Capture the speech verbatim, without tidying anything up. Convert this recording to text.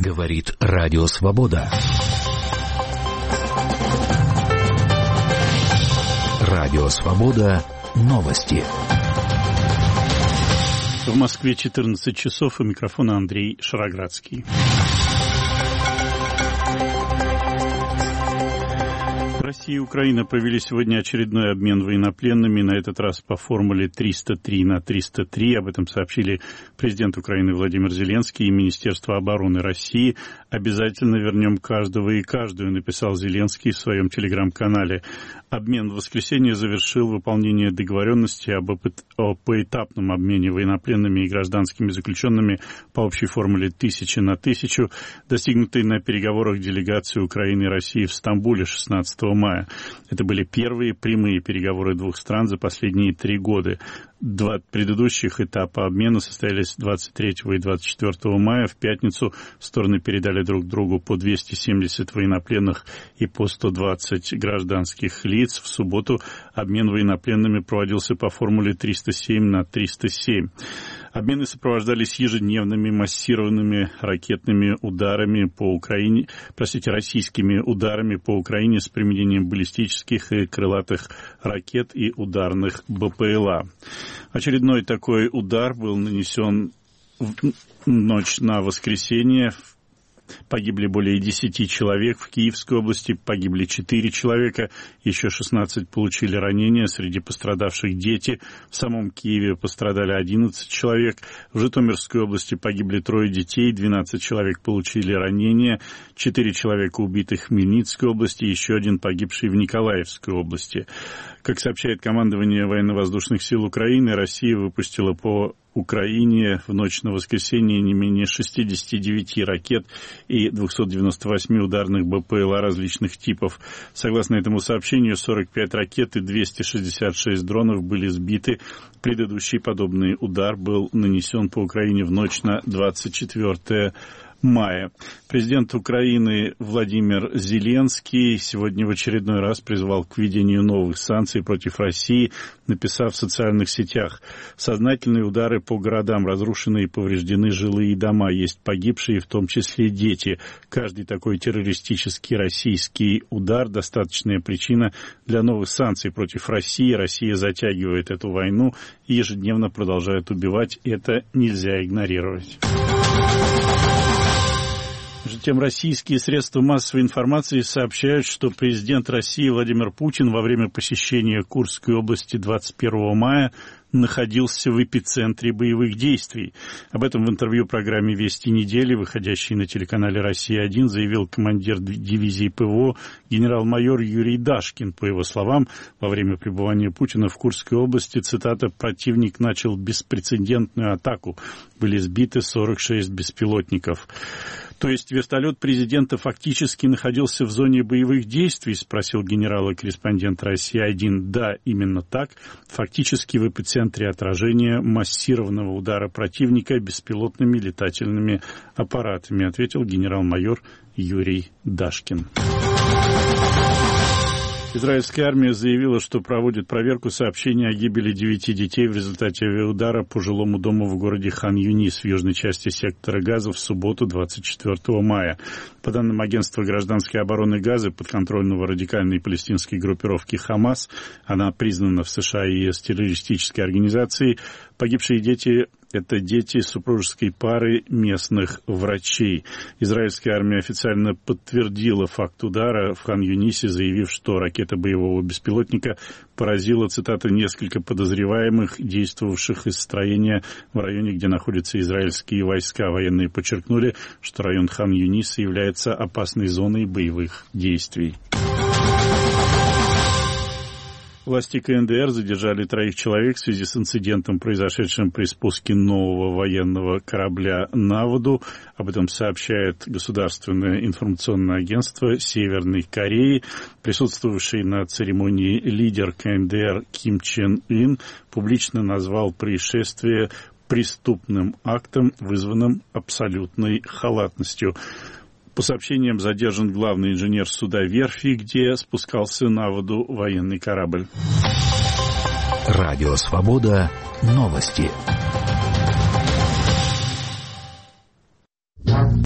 Говорит Радио Свобода. Радио Свобода. Новости. В Москве четырнадцать часов, у микрофона Андрей Шароградский. Россия и Украина провели сегодня очередной обмен военнопленными, на этот раз по формуле триста три на триста три. Об этом сообщили президент Украины Владимир Зеленский и Министерство обороны России. «Обязательно вернем каждого и каждую», написал Зеленский в своем телеграм-канале. Обмен в воскресенье завершил выполнение договоренности об о поэтапном обмене военнопленными и гражданскими заключенными по общей формуле тысяча на тысячу, достигнутой на переговорах делегации Украины и России в Стамбуле шестнадцатого мая. Это были первые прямые переговоры двух стран за последние три года. Два предыдущих этапа обмена состоялись двадцать третьего и двадцать четвёртого мая. В пятницу стороны передали друг другу по двести семьдесят военнопленных и по сто двадцать гражданских лиц. В субботу обмен военнопленными проводился по формуле триста семь на триста семь. Обмены сопровождались ежедневными массированными ракетными ударами по Украине, простите, российскими ударами по Украине с применением баллистических и крылатых ракет и ударных БПЛА. Очередной такой удар был нанесен в ночь на воскресенье. Погибли более десяти человек. В Киевской области погибли четыре человека, еще шестнадцать получили ранения, среди пострадавших дети. В самом Киеве пострадали одиннадцать человек. В Житомирской области погибли трое детей, двенадцать человек получили ранения, четыре человека убиты в Хмельницкой области, еще один погибший в Николаевской области. Как сообщает командование военно-воздушных сил Украины, Россия выпустила по Украине в ночь на воскресенье не менее шестьдесят девять ракет и двести девяносто восемь ударных БПЛА различных типов. Согласно этому сообщению, сорок пять ракет и двести шестьдесят шесть дронов были сбиты. Предыдущий подобный удар был нанесен по Украине в ночь на двадцать четвёртое мая. Президент Украины Владимир Зеленский сегодня в очередной раз призвал к введению новых санкций против России, написав в социальных сетях: «Сознательные удары по городам, разрушены и повреждены жилые дома, есть погибшие, в том числе дети. Каждый такой террористический российский удар – достаточная причина для новых санкций против России. Россия затягивает эту войну и ежедневно продолжает убивать. Это нельзя игнорировать». Между тем, российские средства массовой информации сообщают, что президент России Владимир Путин во время посещения Курской области двадцать первого мая находился в эпицентре боевых действий. Об этом в интервью программе «Вести недели», выходящей на телеканале «Россия-один», заявил командир дивизии ПВО генерал-майор Юрий Дашкин. По его словам, во время пребывания Путина в Курской области, цитата, «противник начал беспрецедентную атаку. Были сбиты сорок шесть беспилотников». То есть вертолет президента фактически находился в зоне боевых действий, спросил генерал-корреспондент «Россия-один». Да, именно так. Фактически в эпицентре отражения массированного удара противника беспилотными летательными аппаратами, ответил генерал-майор Юрий Дашкин. Израильская армия заявила, что проводит проверку сообщений о гибели девяти детей в результате авиаудара по жилому дому в городе Хан-Юнис в южной части сектора Газа в субботу двадцать четвёртого мая. По данным агентства гражданской обороны Газы, подконтрольного радикальной палестинской группировки «Хамас», она признана в США и ЕС террористической организацией, погибшие дети – это дети супружеской пары местных врачей. Израильская армия официально подтвердила факт удара в Хан-Юнисе, заявив, что ракета боевого беспилотника поразила, цитата, «несколько подозреваемых, действовавших из строения в районе, где находятся израильские войска». Военные подчеркнули, что район Хан-Юниса является опасной зоной боевых действий. Власти КНДР задержали троих человек в связи с инцидентом, произошедшим при спуске нового военного корабля на воду. Об этом сообщает государственное информационное агентство Северной Кореи. Присутствовавший на церемонии лидер КНДР Ким Чен Ын публично назвал происшествие преступным актом, вызванным абсолютной халатностью. По сообщениям, задержан главный инженер суда верфи, где спускался на воду военный корабль. Радио «Свобода». Новости.